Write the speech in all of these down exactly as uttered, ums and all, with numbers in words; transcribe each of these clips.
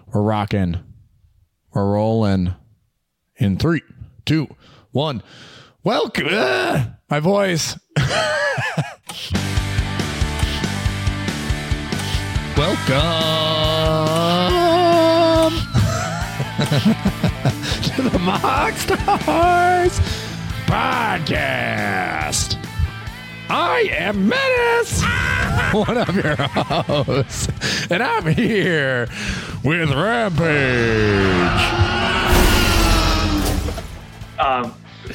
We're rocking. We're rolling. In three, two, one. Welcome. Uh, my voice. Welcome to the Mock Stars Podcast. I am Menace, one of your hosts, and I'm here with Rampage. Um,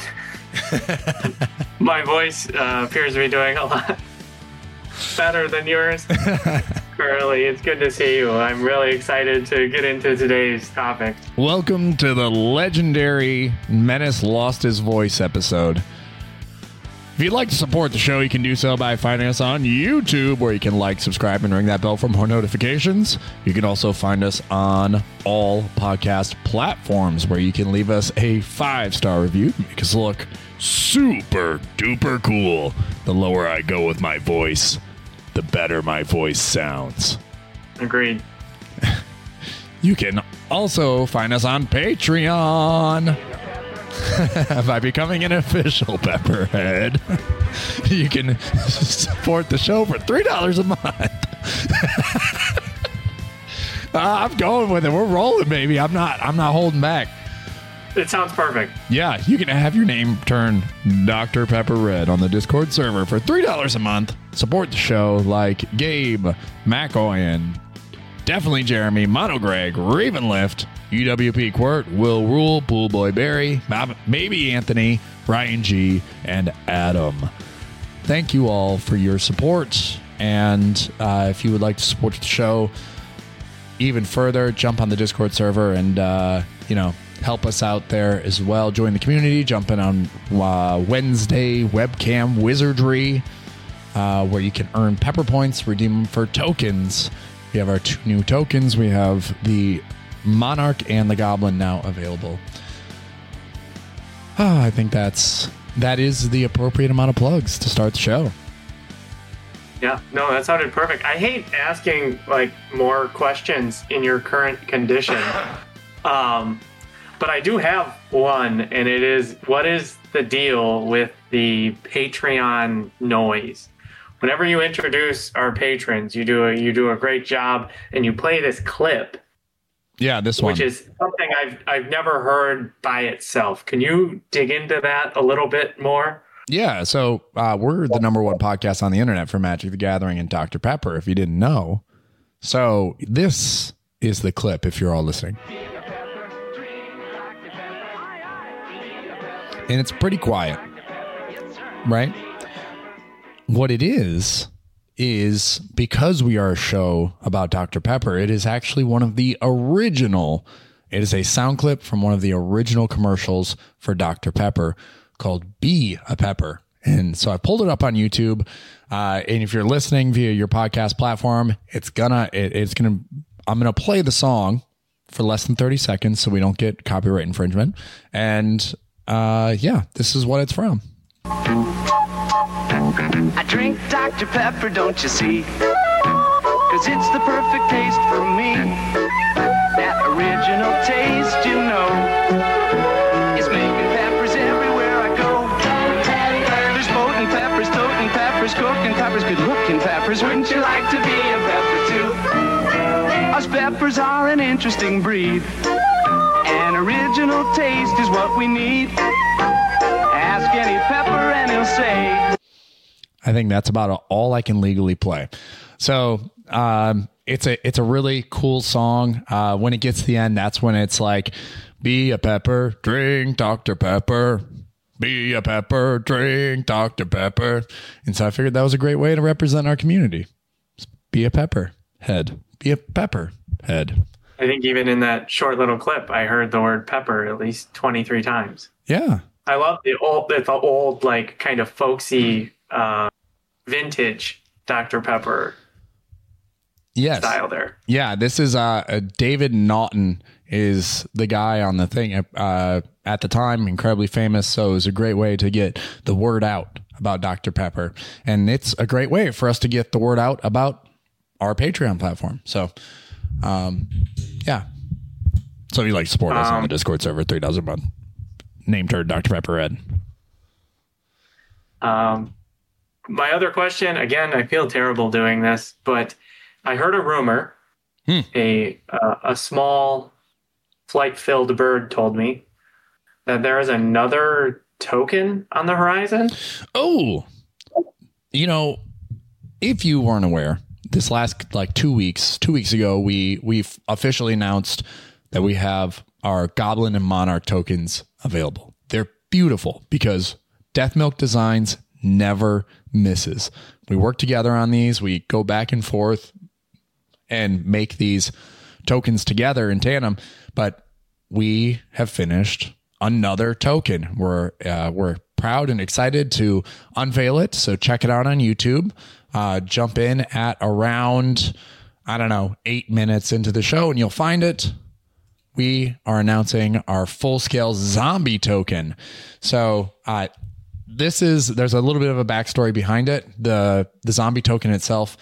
my voice uh, appears to be doing a lot better than yours. Curly, it's good to see you. I'm really excited to get into today's topic. Welcome to the legendary Menace Lost His Voice episode. If you'd like to support the show, you can do so by finding us on YouTube, where you can like, subscribe, and ring that bell for more notifications. You can also find us on all podcast platforms, where you can leave us a five-star review to make us look super duper cool. The lower I go with my voice, the better my voice sounds. Agreed. You can also find us on Patreon. By becoming an official Pepperhead, you can support the show for three dollars a month. uh, I'm going with it. We're rolling, baby. I'm not. I'm not holding back. It sounds perfect. Yeah, you can have your name turned Doctor Pepper Red on the Discord server for three dollars a month. Support the show like Gabe, McOyan, definitely Jeremy, Mono Greg, Ravenlift, U W P Quirt, Will Rule, Pool Boy Barry, maybe Anthony, Ryan G, and Adam. Thank you all for your support. And uh, if you would like to support the show even further, jump on the Discord server and, uh, you know, help us out there as well. Join the community. Jump in on uh, Wednesday Webcam Wizardry, uh, where you can earn Pepper Points, redeem them for tokens. We have our two new tokens. We have the Monarch and the Goblin now available. Oh, I think that's that is the appropriate amount of plugs to start the show. Yeah, no, that sounded perfect. I hate asking like more questions in your current condition. Um, but I do have one, and it is, what is the deal with the Patreon noise? Whenever you introduce our patrons, you do a you do a great job, and you play this clip. Yeah, this one. Which is something I've I've never heard by itself. Can you dig into that a little bit more? Yeah, so uh, we're the number one podcast on the internet for Magic the Gathering and Doctor Pepper, if you didn't know. So this is the clip, if you're all listening. And it's pretty quiet, right? What it is, is because we are a show about Doctor Pepper, it is actually one of the original, it is a sound clip from one of the original commercials for Doctor Pepper called Be a Pepper. And so I pulled it up on YouTube. Uh, and if you're listening via your podcast platform, it's gonna, it, it's gonna, I'm gonna play the song for less than thirty seconds so we don't get copyright infringement. And uh, yeah, this is what it's from. I drink Doctor Pepper, don't you see? Cause it's the perfect taste for me. That original taste, you know, is making peppers everywhere I go. There's boating peppers, toting peppers, cooking peppers, good looking peppers. Wouldn't you like to be a pepper too? Us peppers are an interesting breed. An original taste is what we need. Ask any pepper and he'll say. I think that's about all I can legally play. So um, it's a it's a really cool song. Uh, when it gets to the end, that's when it's like, be a pepper, drink Doctor Pepper. Be a pepper, drink Doctor Pepper. And so I figured that was a great way to represent our community. Be a pepper head. Be a pepper head. I think even in that short little clip, I heard the word pepper at least twenty-three times. Yeah. I love the old, the old, like, kind of folksy, uh, vintage Doctor Pepper yes. style there. Yeah, this is uh, David Naughton is the guy on the thing. Uh, at the time, incredibly famous, so it was a great way to get the word out about Doctor Pepper. And it's a great way for us to get the word out about our Patreon platform. So, um, yeah, So you like support us Um, on the Discord server, three dollars a month. Name turned Doctor Pepper Red. Um, my other question, again, I feel terrible doing this, but I heard a rumor. Hmm. A uh, a small flight-filled bird told me that there is another token on the horizon. Oh, you know, if you weren't aware, this last like two weeks, two weeks ago, we we officially announced that we have our Goblin and Monarch tokens available. They're beautiful because Death Milk Designs never misses. We work together on these. We go back and forth and make these tokens together in tandem, but we have finished another token. We're uh, we're proud and excited to unveil it. So check it out on YouTube. Uh, jump in at around, I don't know, eight minutes into the show and you'll find it. We are announcing our full-scale zombie token. So uh, this is, there's a little bit of a backstory behind it. The the zombie token itself,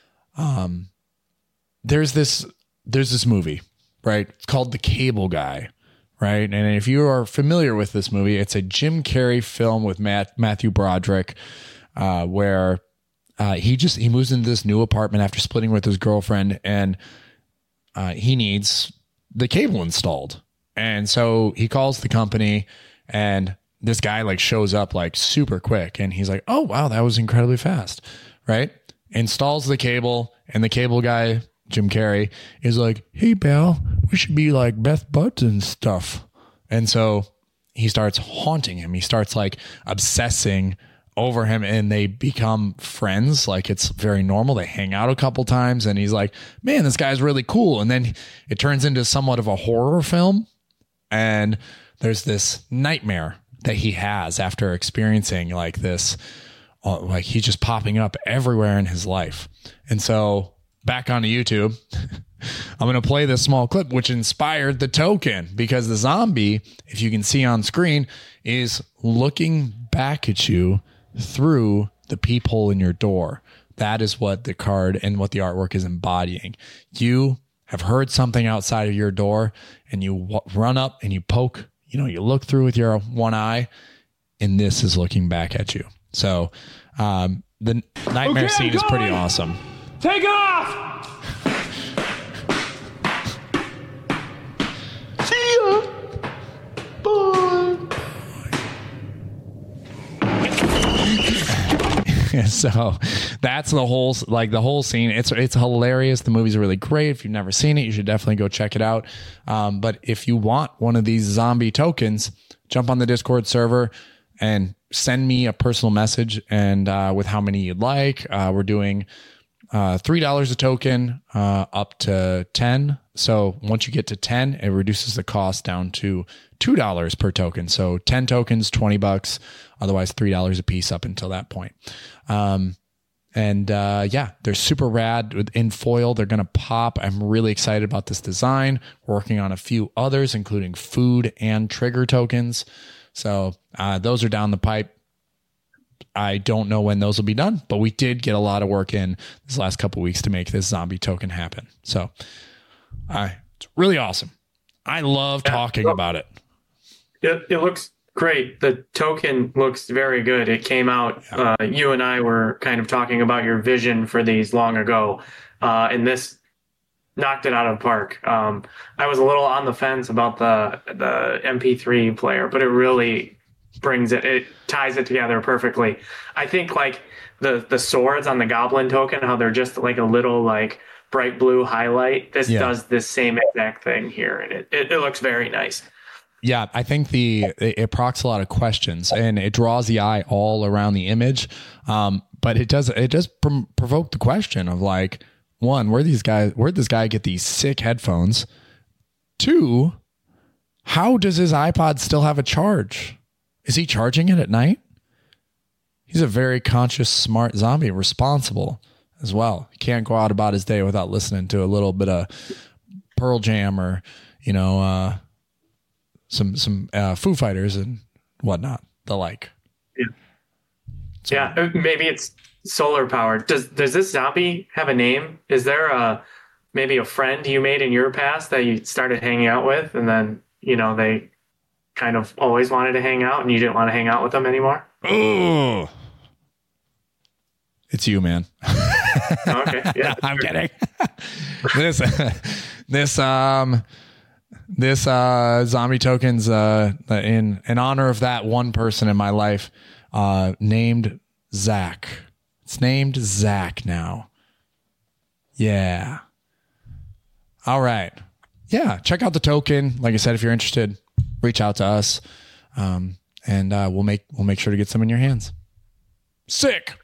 um, there's this there's this movie, right? It's called The Cable Guy, right? And if you are familiar with this movie, it's a Jim Carrey film with Matt, Matthew Broderick, uh, where uh, he just he moves into this new apartment after splitting with his girlfriend, and uh, he needs the cable installed. And so he calls the company, and this guy like shows up like super quick, and he's like, "Oh wow, that was incredibly fast," right? Installs the cable, and the cable guy, Jim Carrey, is like, "Hey, pal, we should be like best buds and stuff." And so he starts haunting him. He starts like obsessing over him, and they become friends. Like it's very normal. They hang out a couple times, and he's like, "Man, this guy's really cool." And then it turns into somewhat of a horror film. And there's this nightmare that he has after experiencing like this, uh, like he's just popping up everywhere in his life. And so back onto YouTube, I'm going to play this small clip, which inspired the token, because the zombie, if you can see on screen, is looking back at you through the peephole in your door. That is what the card and what the artwork is embodying. You have heard something outside of your door, and you w- run up and you poke, you know, you look through with your one eye, and this is looking back at you. So um, the nightmare Okay, scene is pretty going. awesome. Take off! See ya. Bye. So that's the whole, like the whole scene. It's, it's hilarious. The movie's really great. If you've never seen it, you should definitely go check it out. Um, but if you want one of these zombie tokens, jump on the Discord server and send me a personal message and, uh, with how many you'd like. Uh, we're doing, uh, three dollars a token, uh, up to ten. So once you get to ten, it reduces the cost down to two dollars per token. So ten tokens, twenty bucks, otherwise three dollars a piece up until that point. Um, and, uh, yeah, they're super rad in foil. They're going to pop. I'm really excited about this design. We're working on a few others, including food and trigger tokens. So, uh, those are down the pipe. I don't know when those will be done, but we did get a lot of work in this last couple of weeks to make this zombie token happen. So, uh, it's really awesome. I love talking well, about it. it. It looks great. The token looks very good. It came out. Yeah. Uh, you and I were kind of talking about your vision for these long ago, uh, and this knocked it out of the park. Um, I was a little on the fence about the the M P three player, but it really brings it. It ties it together perfectly. I think like the the swords on the Goblin token, how they're just like a little like bright blue highlight. This Yeah. does this same exact thing here, and it, it, it looks very nice. Yeah, I think the it, it procs a lot of questions, and it draws the eye all around the image. Um, but it does it does pr- provoke the question of like, one, where these guys where'd this guy get these sick headphones? Two, how does his iPod still have a charge? Is he charging it at night? He's a very conscious, smart zombie, responsible as well. He can't go out about his day without listening to a little bit of Pearl Jam or, you know, uh, some some uh, Foo Fighters and whatnot, the like. Yeah, So, yeah. Maybe it's solar powered. Does does this zombie have a name? Is there a maybe a friend you made in your past that you started hanging out with, and then, you know, they kind of always wanted to hang out and you didn't want to hang out with them anymore? Oh, it's you, man. Oh, okay. Yeah. I'm kidding. this, this, um, this, uh, zombie tokens, uh, in, in honor of that one person in my life, uh, named Zach. It's named Zach now. Yeah. All right. Yeah. Check out the token. Like I said, if you're interested, reach out to us. Um, and, uh, we'll make, we'll make sure to get some in your hands. Sick.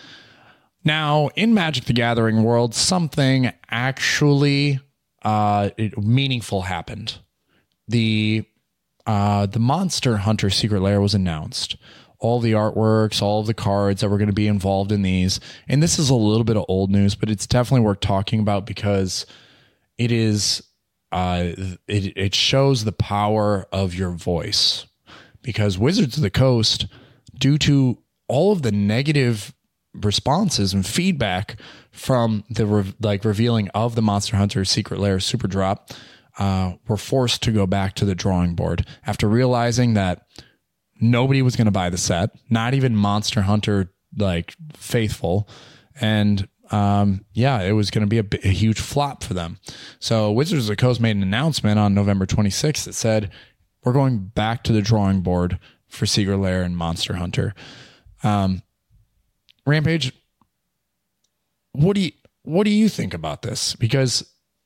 Now, in Magic the Gathering world, something actually uh, it, meaningful happened. The uh, the Monster Hunter Secret Lair was announced. All the artworks, all of the cards that were going to be involved in these. And this is a little bit of old news, but it's definitely worth talking about because it is uh, it, it shows the power of your voice. Because Wizards of the Coast, due to all of the negative responses and feedback from the re- like revealing of the Monster Hunter Secret Lair Super Drop, uh, were forced to go back to the drawing board after realizing that nobody was going to buy the set, not even Monster Hunter like faithful, and um, yeah, it was going to be a, a huge flop for them. So Wizards of the Coast made an announcement on November twenty-sixth that said we're going back to the drawing board for Secret Lair and Monster Hunter. Um, Rampage, what do you what do you think about this? Because,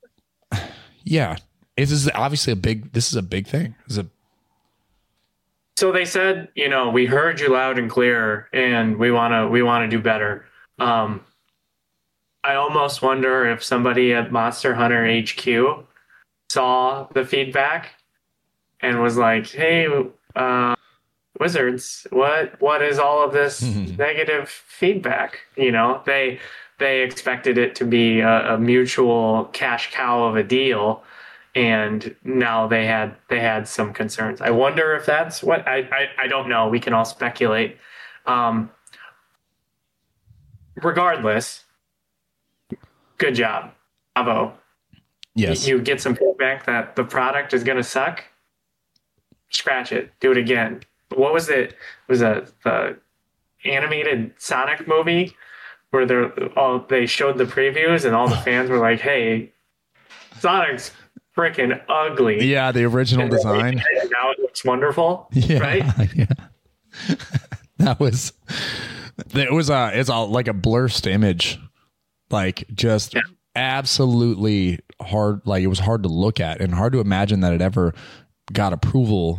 yeah, this is obviously a big. This is a big thing. It's a So they said, you know, we heard you loud and clear, and we wanna we wanna do better. Um, I almost wonder if somebody at Monster Hunter H Q saw the feedback and was like, "Hey, uh, Wizards, what what is all of this negative feedback?" You know, they they expected it to be a, a mutual cash cow of a deal, and now they had they had some concerns. I wonder if that's what I I, I don't know. We can all speculate. Um, regardless, good job, bravo. yes. You get some feedback that the product is going to suck. Scratch it. Do it again. What was it? it was a the animated Sonic movie where they all they showed the previews and all the fans were like, "Hey, Sonic's freaking ugly." Yeah, the original and design. And now it looks wonderful, Yeah, right? Yeah. That was it was a it's a like a blurst image, like just Yeah. absolutely hard. Like it was hard to look at and hard to imagine that it ever got approval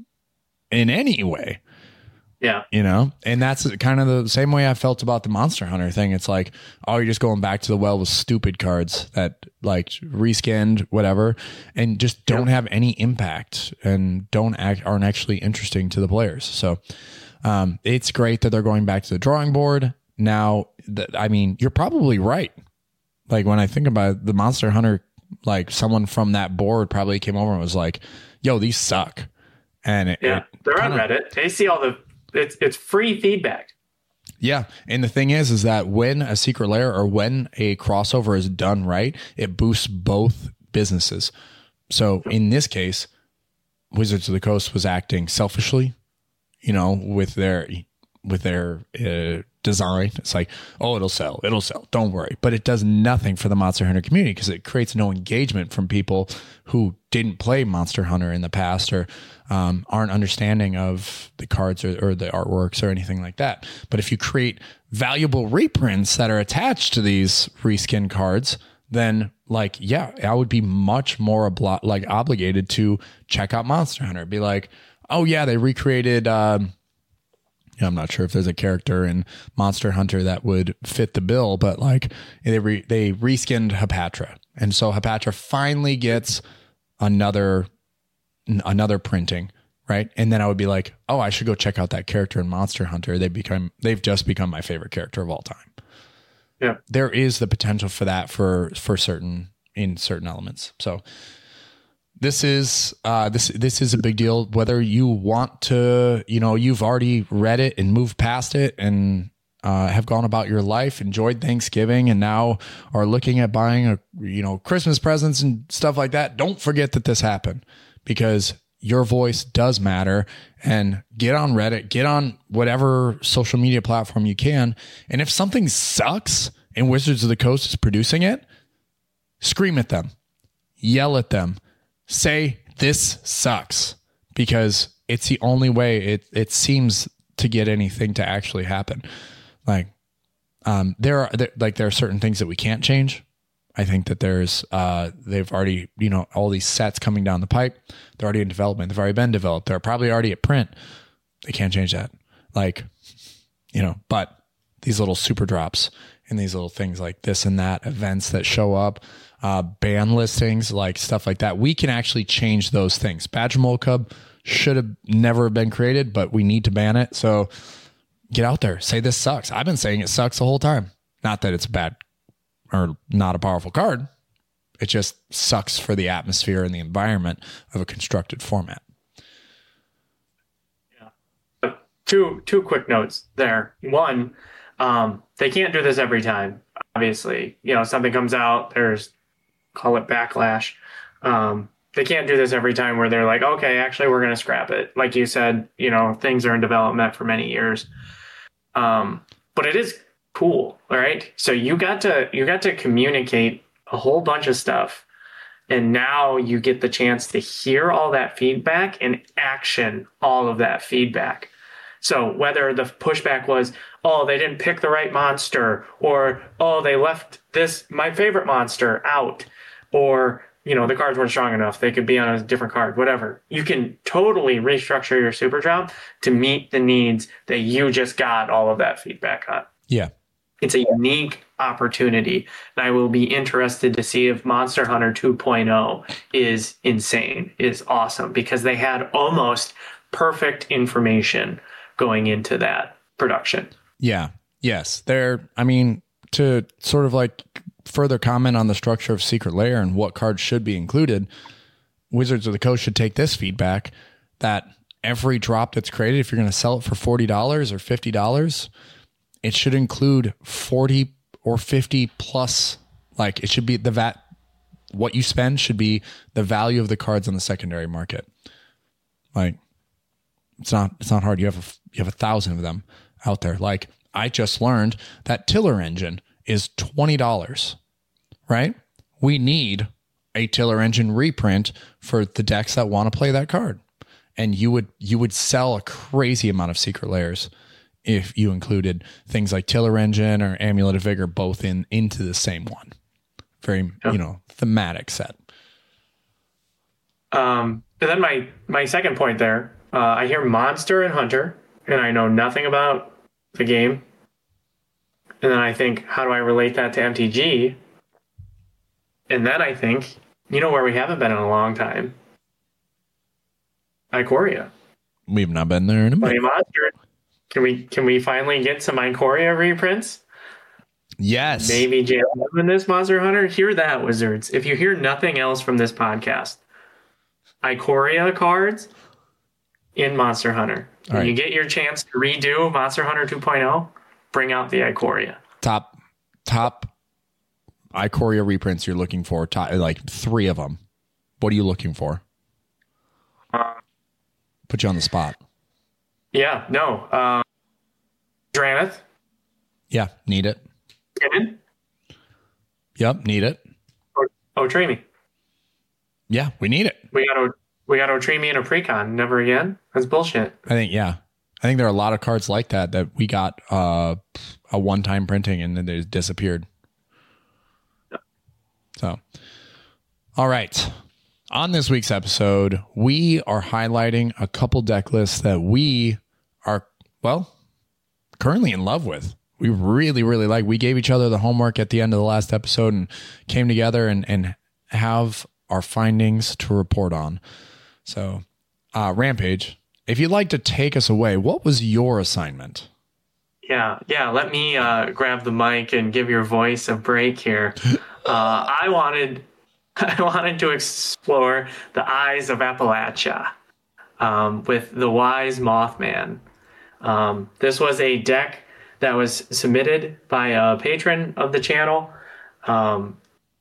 in any way. Yeah. You know, and that's kind of the same way I felt about the Monster Hunter thing. It's like, oh, you're just going back to the well with stupid cards that like reskinned, whatever, and just don't Yeah. have any impact and don't act aren't actually interesting to the players. So um, it's great that they're going back to the drawing board now. Th- I mean, you're probably right. Like when I think about it, the Monster Hunter, like someone from that board probably came over and was like, "Yo, these suck," and it, Yeah. it They're on kinda- Reddit. They see all the it's it's free feedback. Yeah. And the thing is, is that when a Secret Lair or when a crossover is done right, it boosts both businesses. So in this case, Wizards of the Coast was acting selfishly, you know, with their, with their uh, design. It's like, oh, it'll sell, it'll sell. Don't worry. But it does nothing for the Monster Hunter community because it creates no engagement from people who didn't play Monster Hunter in the past or um, aren't understanding of the cards or, or the artworks or anything like that. But if you create valuable reprints that are attached to these reskin cards, then like, yeah, I would be much more obli- like obligated to check out Monster Hunter. Be like, oh yeah, they recreated, um, I'm not sure if there's a character in Monster Hunter that would fit the bill, but like they re, they reskinned Hapatra. And so Hapatra finally gets another another printing, right? And then I would be like, "Oh, I should go check out that character in Monster Hunter. They become they've just become my favorite character of all time." Yeah. There is the potential for that for for certain in certain elements. So This is uh, this this is a big deal. Whether you want to, you know, you've already read it and moved past it, and uh, have gone about your life, enjoyed Thanksgiving, and now are looking at buying a, you know, Christmas presents and stuff like that, don't forget that this happened, because your voice does matter. And get on Reddit, get on whatever social media platform you can. And if something sucks and Wizards of the Coast is producing it, scream at them, yell at them, say this sucks, because it's the only way it, it seems to get anything to actually happen. Like, um, there are there, like, there are certain things that we can't change. I think that there's, uh, they've already, you know, all these sets coming down the pipe. They're already in development. They've already been developed. They're probably already at print. They can't change that. Like, you know, but these little super drops and these little things like this and that, events that show up, uh, ban listings, like stuff like that, we can actually change those things. Badger Mold Cub should have never been created, but we need to ban it. So get out there, say this sucks. I've been saying it sucks the whole time. Not that it's bad or not a powerful card. It just sucks for the atmosphere and the environment of a constructed format. Yeah. Two two quick notes there. One, um, they can't do this every time. Obviously, you know, something comes out, there's, call it backlash. Um, they can't do this every time where they're like, okay, actually, we're going to scrap it. Like you said, you know, things are in development for many years. Um, but it is cool, right? So you got to you got to communicate a whole bunch of stuff, and now you get the chance to hear all that feedback and action all of that feedback. So whether the pushback was, oh, they didn't pick the right monster, or oh, they left this my favorite monster out, or you know, the cards weren't strong enough, they could be on a different card, whatever. You can totally restructure your super drop to meet the needs that you just got all of that feedback on. Yeah. It's a unique opportunity, and I will be interested to see if Monster Hunter two point oh is insane, is awesome, because they had almost perfect information going into that production. Yeah. Yes. They're, I mean, to sort of like further comment on the structure of Secret Lair and what cards should be included, Wizards of the Coast should take this feedback that every drop that's created, if you're going to sell it for forty dollars or fifty dollars, it should include forty or fifty plus, like it should be the V A T, what you spend should be the value of the cards on the secondary market. Like it's not, it's not hard. You have, a, you have a thousand of them out there. Like I just learned that Tiller Engine is twenty dollars, right? We need a Tiller Engine reprint for the decks that want to play that card. And you would, you would sell a crazy amount of Secret Lairs if you included things like Tiller Engine or Amulet of Vigor both in into the same one. Very, you know, thematic set. Um, but then my, my second point there, uh, I hear Monster and Hunter, and I know nothing about the game. And then I think, how do I relate that to M T G? And then I think, you know where we haven't been in a long time? Ikoria. We've not been there in a minute. Monster. Can we can we finally get some Ikoria reprints? Yes. Maybe J L M in this Monster Hunter? Hear that, Wizards. If you hear nothing else from this podcast, Ikoria cards in Monster Hunter. When right. you get your chance to redo Monster Hunter two point oh, bring out the Ikoria. Top, top Ikoria reprints you're looking for, top, like three of them. What are you looking for? Uh, Put you on the spot. Yeah, no. Uh, Drannith. Yeah, need it. Timon. Yep, need it. Oh, Otrimi. Yeah, we need it. We got o- we got Otrimi and a Precon. Never again. That's bullshit. I think, yeah. I think there are a lot of cards like that that we got uh, a one-time printing and then they just disappeared. Yeah. So, all right. On this week's episode, we are highlighting a couple deck lists that we are, well, currently in love with. We really, really like. We gave each other the homework at the end of the last episode and came together and, and have our findings to report on. So, uh, Rampage, if you'd like to take us away, what was your assignment? Yeah, yeah. Let me uh, grab the mic and give your voice a break here. Uh, I wanted, I wanted to explore the Eyes of Appalachia um, with the Wise Mothman. Um, this was a deck that was submitted by a patron of the channel, um,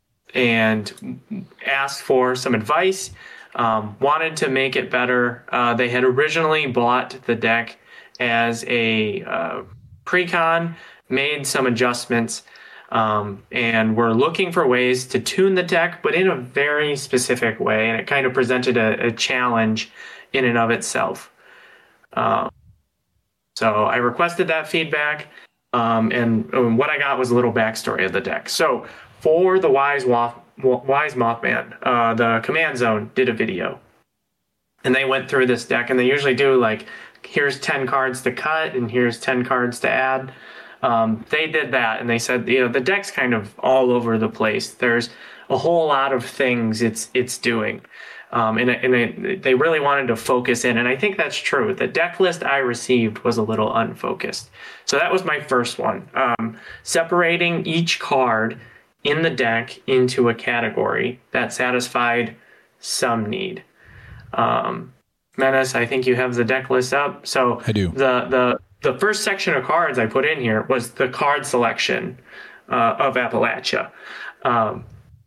and asked for some advice. Um, wanted to make it better. Uh, they had originally bought the deck as a uh, pre-con, made some adjustments, um, and were looking for ways to tune the deck, but in a very specific way, and it kind of presented a, a challenge in and of itself. Um, so I requested that feedback, um, and, and what I got was a little backstory of the deck. So for the Wise Wolf, Wise Mothman, uh, the Command Zone did a video, and they went through this deck, and they usually do like, here's ten cards to cut, and here's ten cards to add. Um, they did that, and they said, you know, the deck's kind of all over the place. There's a whole lot of things it's it's doing, um, and, and it, they really wanted to focus in, and I think that's true. The deck list I received was a little unfocused, so that was my first one. Um, separating each card in the deck into a category that satisfied some need. Um, Menace, I think you have the deck list up. So I do. The the the first section of cards I put in here was the card selection uh, of Appalachia. Um,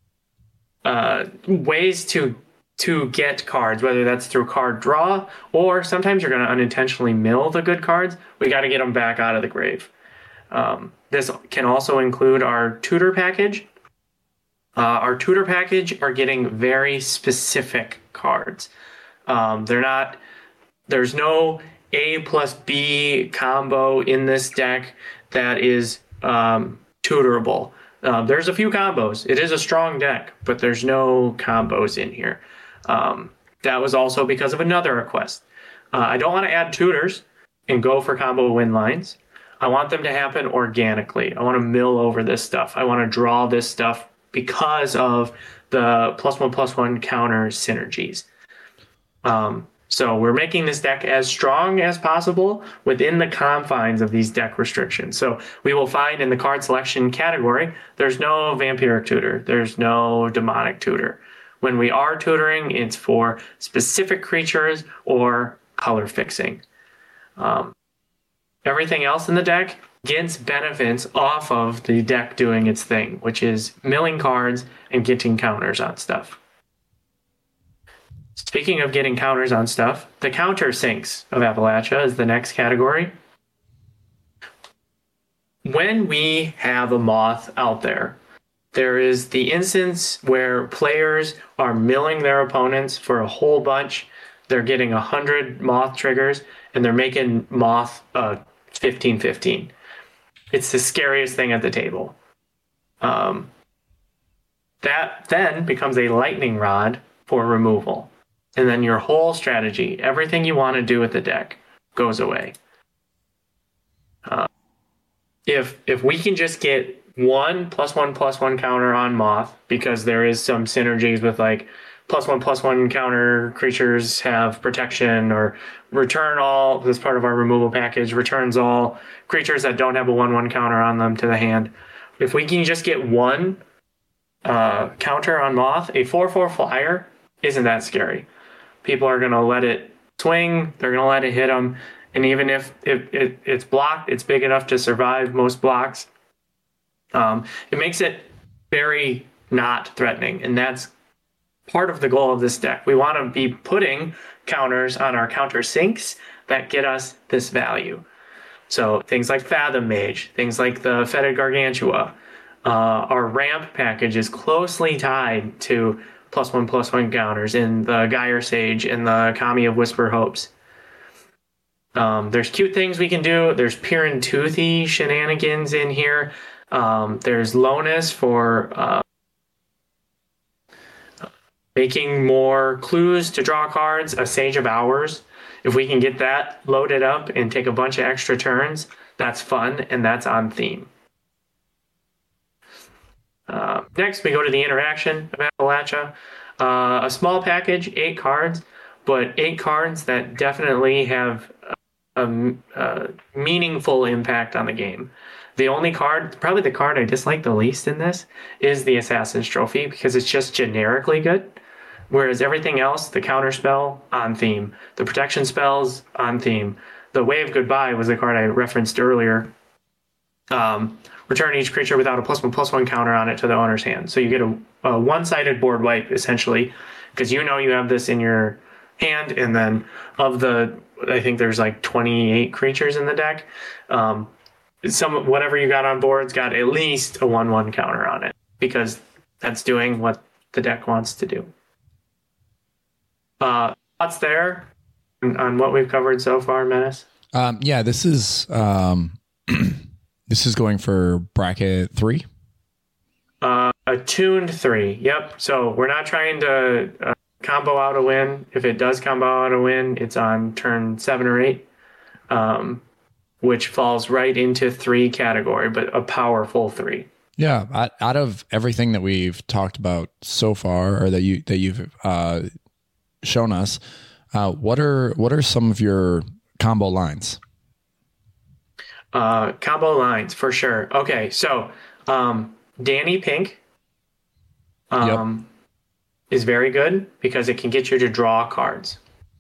uh, ways to to get cards, whether that's through card draw or sometimes you're going to unintentionally mill the good cards. We got to get them back out of the grave. Um, this can also include our tutor package. Uh, our tutor package are getting very specific cards. Um, they're not, there's no A plus B combo in this deck that is um, tutorable. Uh, there's a few combos. It is a strong deck, but there's no combos in here. Um, that was also because of another request. Uh, I don't want to add tutors and go for combo win lines. I want them to happen organically. I want to mill over this stuff. I want to draw this stuff because of the plus one plus one counter synergies. Um, so we're making this deck as strong as possible within the confines of these deck restrictions. So we will find in the card selection category, there's no vampiric tutor. There's no demonic tutor. When we are tutoring, it's for specific creatures or color fixing. Um, everything else in the deck gets benefits off of the deck doing its thing, which is milling cards and getting counters on stuff. Speaking of getting counters on stuff, the counter sinks of Appalachia is the next category. When we have a moth out there, there is the instance where players are milling their opponents for a whole bunch. They're getting one hundred moth triggers, and they're making moth uh, fifteen fifteen. It's the scariest thing at the table. Um, that then becomes a lightning rod for removal. And then your whole strategy, everything you want to do with the deck, goes away. Uh, if if we can just get one plus one plus one counter on Moth, because there is some synergies with like plus one plus one counter creatures have protection, or return all, this part of our removal package, returns all creatures that don't have a one one counter on them to the hand. If we can just get one uh, counter on Moth, a four four flyer isn't that scary. People are going to let it swing, they're going to let it hit them, and even if it, it, it's blocked, it's big enough to survive most blocks. Um, it makes it very not threatening, and that's part of the goal of this deck. We want to be putting counters on our counter sinks that get us this value. So things like Fathom Mage, things like the Fetid Gargantua. Uh, our ramp package is closely tied to plus one plus one counters in the Gyre Sage and the Kami of Whisper Hopes. Um, there's cute things we can do. There's Piran Toothy shenanigans in here. Um, there's Lonus for uh, making more clues to draw cards. A Sage of Hours. If we can get that loaded up and take a bunch of extra turns, that's fun, and that's on theme. Uh, next, we go to the interaction of Appalachia. Uh, a small package, eight cards, but eight cards that definitely have a, a meaningful impact on the game. The only card, probably the card I dislike the least in this, is the Assassin's Trophy, because it's just generically good. Whereas everything else, the counter spell, on theme. The protection spells, on theme. The Wave Goodbye was the card I referenced earlier. Um, return each creature without a plus one plus one counter on it to the owner's hand. So you get a, a one-sided board wipe essentially, because you know you have this in your hand, and then of the, I think there's like twenty-eight creatures in the deck. Um, some whatever you got on board's got at least a one one counter on it, because that's doing what the deck wants to do. Uh, thoughts there on, on what we've covered so far, Menace? Um, yeah, this is um, this is going for bracket three. Uh, a tuned three. Yep. So we're not trying to uh, combo out a win. If it does combo out a win, it's on turn seven or eight, um, which falls right into three category, but a powerful three. Yeah. Out, out of everything that we've talked about so far, or that you that you've uh, shown us, uh, what are what are some of your combo lines? Uh, combo lines for sure. Okay, so um, Danny Pink um, yep. is very good because it can get you to draw cards.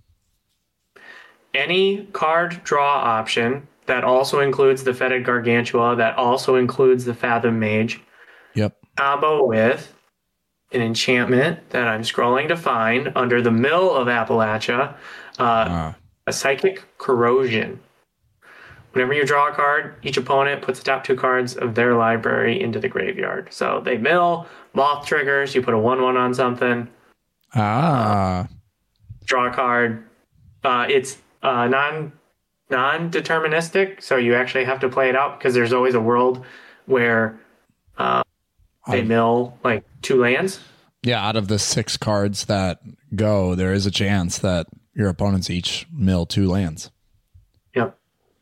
Any card draw option that also includes the Fetid Gargantua, that also includes the Fathom Mage. Yep. Combo with an enchantment that I'm scrolling to find under the Mill of Appalachia, uh, uh. a Psychic Corrosion. Whenever you draw a card, each opponent puts the top two cards of their library into the graveyard. So they mill, moth triggers, you put a one one on something. Ah. Uh, draw a card. Uh, it's uh, non, non-deterministic, so you actually have to play it out, because there's always a world where uh, they I've, mill like two lands. Yeah, out of the six cards that go, there is a chance that your opponents each mill two lands. Yep.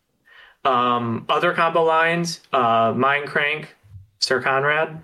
Um, other combo lines, uh, Mind Crank, Sir Conrad.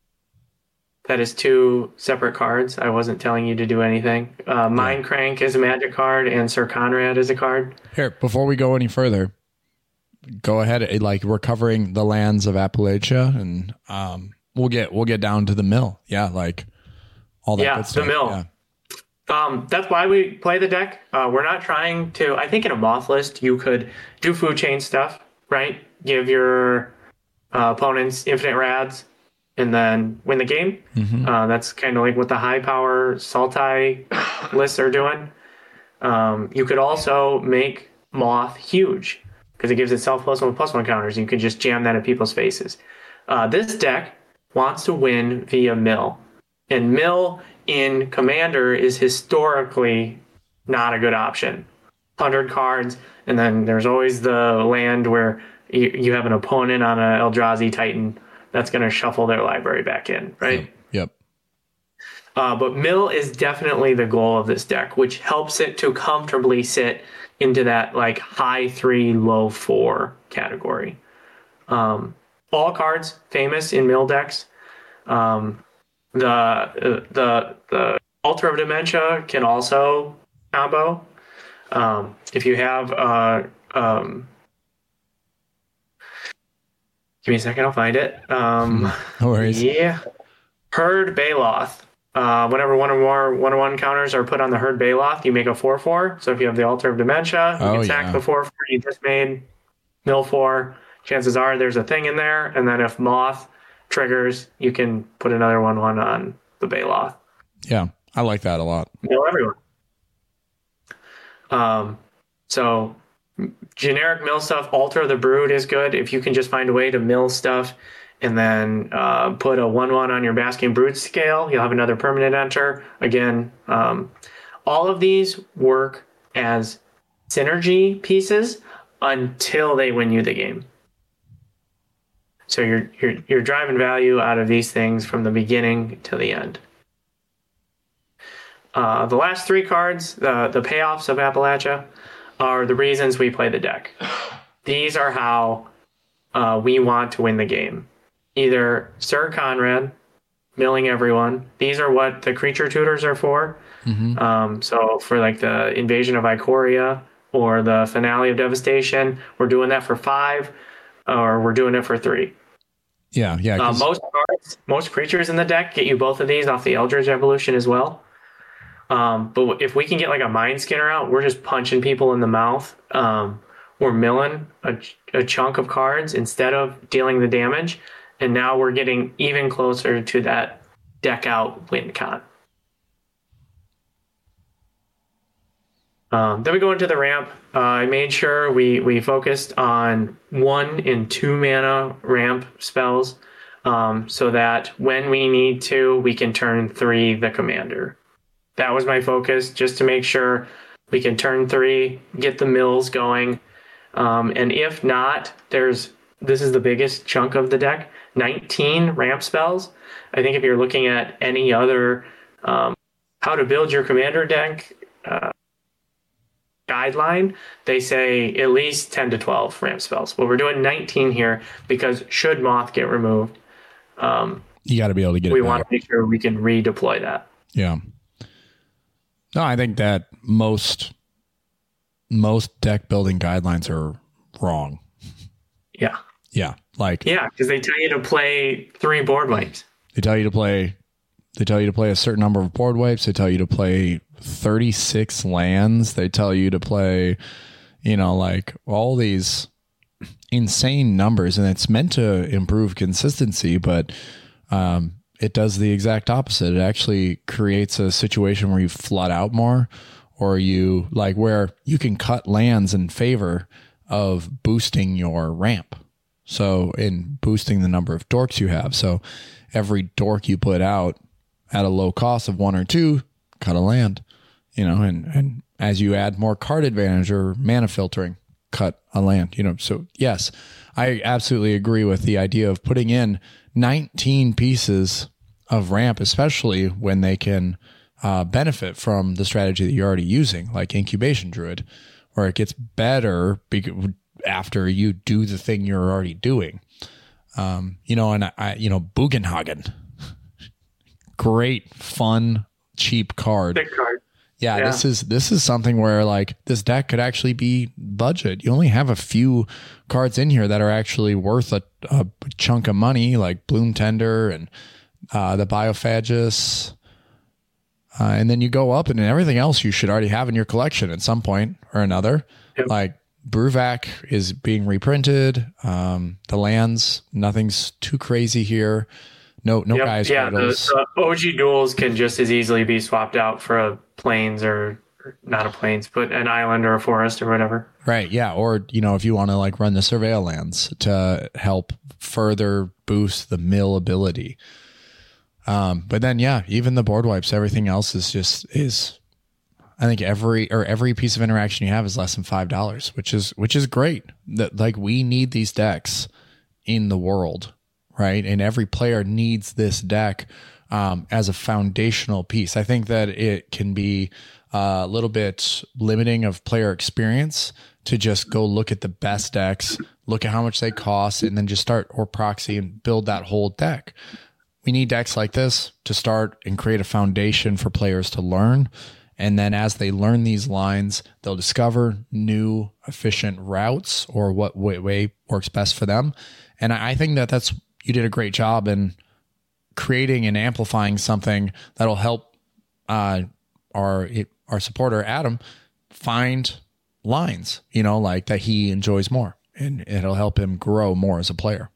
That is two separate cards. I wasn't telling you to do anything. Uh, Mind yeah. Crank is a magic card, and Sir Conrad is a card. Here, before we go any further, go ahead. Like, we're covering the lands of Appalachia, and um, we'll get we'll get down to the mill. Yeah, like all that yeah, good stuff. The mill. Yeah. Um, that's why we play the deck. Uh, we're not trying to, I think in a moth list, you could do food chain stuff, right? Give your uh, opponents infinite rads and then win the game. Mm-hmm. Uh, that's kind of like what the high power Sultai lists are doing. Um, you could also make moth huge because it gives itself plus one plus one counters. You could just jam that at people's faces. Uh, this deck wants to win via mill. And mill in Commander is historically not a good option. one hundred cards, and then there's always the land where you, you have an opponent on a Eldrazi Titan that's going to shuffle their library back in, right? Yep. yep. Uh, but mill is definitely the goal of this deck, which helps it to comfortably sit into that like high three, low four category. Um, all cards famous in mill decks. Um, The the the Altar of Dementia can also combo. Um, if you have, uh, um, give me a second, I'll find it. Um, no worries. Yeah, Herd Baloth. Uh, whenever one or more one or one counters are put on the Herd Baloth, you make a four four. So if you have the Altar of Dementia, you oh, can sack yeah. the four four you just made, mill four. Chances are there's a thing in there, and then if Moth triggers, you can put another one one on the Baloth. Yeah, I like that a lot. Mill everyone. Um, so generic mill stuff, Alter the Brood is good. If you can just find a way to mill stuff and then uh, put a one one on your Basking Brood scale, you'll have another permanent enter. Again, um, all of these work as synergy pieces until they win you the game. So you're you're you're driving value out of these things from the beginning to the end. Uh, the last three cards, the the payoffs of Appalachia, are the reasons we play the deck. These are how uh, we want to win the game. Either Sir Conrad, milling everyone. These are what the creature tutors are for. Mm-hmm. Um, so for like the Invasion of Ikoria or the Finale of Devastation, we're doing that for five. Or we're doing it for three. Yeah, yeah. Uh, most cards, most creatures in the deck get you both of these off the Eldritch Evolution as well. Um, but if we can get like a Mind Skinner out, we're just punching people in the mouth. Um, we're milling a, a chunk of cards instead of dealing the damage. And now we're getting even closer to that deck out win con. Um, then we go into the ramp. Uh, I made sure we, we focused on one and two mana ramp spells um, so that when we need to, we can turn three the commander. That was my focus, just to make sure we can turn three, get the mills going. Um, and if not, there's this is the biggest chunk of the deck, nineteen ramp spells. I think if you're looking at any other um, how to build your commander deck uh, guideline, they say at least ten to twelve ramp spells. Well, we're doing nineteen here because should Moth get removed, um, you got to be able to get we it back. want to make sure we can redeploy that. Yeah. No, I think that most most deck building guidelines are wrong. Yeah. Yeah. Like, Yeah, because they tell you to play three board wipes. they tell you to play they tell you to play a certain number of board wipes, they tell you to play thirty-six lands, they tell you to play, you know, like all these insane numbers, and it's meant to improve consistency, but um it does the exact opposite. It actually creates a situation where you flood out more, or you like where you can cut lands in favor of boosting your ramp. So in boosting the number of dorks you have. So every dork you put out at a low cost of one or two, cut a land, you know, and, and as you add more card advantage or mana filtering, cut a land, you know. So yes, I absolutely agree with the idea of putting in nineteen pieces of ramp, especially when they can uh, benefit from the strategy that you're already using, like Incubation Druid, where it gets better because after you do the thing you're already doing. Um, you know, and I, you know, Bugenhagen, great, fun, cheap card. Big card. Yeah, Yeah. this is this is something where like this deck could actually be budget. You only have a few cards in here that are actually worth a, a chunk of money, like Bloom Tender and uh, the Biophagus. Uh, and then you go up, and everything else you should already have in your collection at some point or another. Yep. Like Bruvac is being reprinted. Um, the lands, nothing's too crazy here. No, no Yep, guys. yeah, the, riddles. the O G duels can just as easily be swapped out for a plains or, or not a plains, but an island or a forest or whatever. Right. Yeah. Or, you know, if you want to like run the surveil lands to help further boost the mill ability. Um, but then, yeah, even the board wipes, everything else is just is, I think every, or every piece of interaction you have is less than five dollars, which is, which is great. That like we need these decks in the world, right? And every player needs this deck, um, as a foundational piece. I think that it can be a little bit limiting of player experience to just go look at the best decks, look at how much they cost, and then just start or proxy and build that whole deck. We need decks like this to start and create a foundation for players to learn. And then as they learn these lines, they'll discover new efficient routes or what way, way works best for them. And I think that that's, you did a great job in creating and amplifying something that'll help uh, our, our supporter, Adam, find lines, you know, like that he enjoys more, and it'll help him grow more as a player.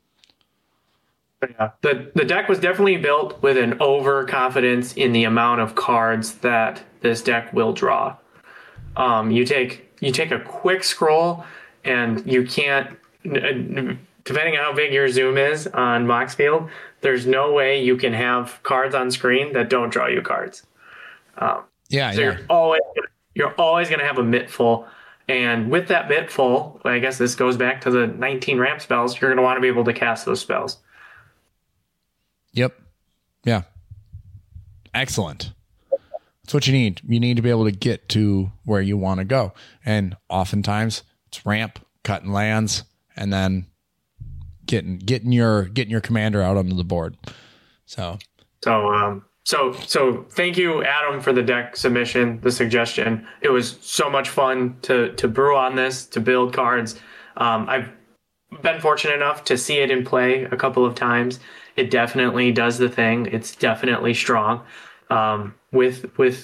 Yeah. The the deck was definitely built with an overconfidence in the amount of cards that this deck will draw. Um, you take you take a quick scroll, and you can't, depending on how big your zoom is on Moxfield, there's no way you can have cards on screen that don't draw you cards. Um, Yeah, so yeah. you're always you're always going to have a mitt full. And with that mitt full, I guess this goes back to the nineteen ramp spells, you're going to want to be able to cast those spells. Yep. Yeah. Excellent. That's what you need. You need to be able to get to where you want to go. And oftentimes it's ramp, cutting lands, and then getting getting your getting your commander out onto the board. So So um so so thank you, Adam, for the deck submission, the suggestion. It was so much fun to to brew on this, to build cards. Um I've been fortunate enough to see it in play a couple of times. It definitely does the thing. It's definitely strong. Um, with with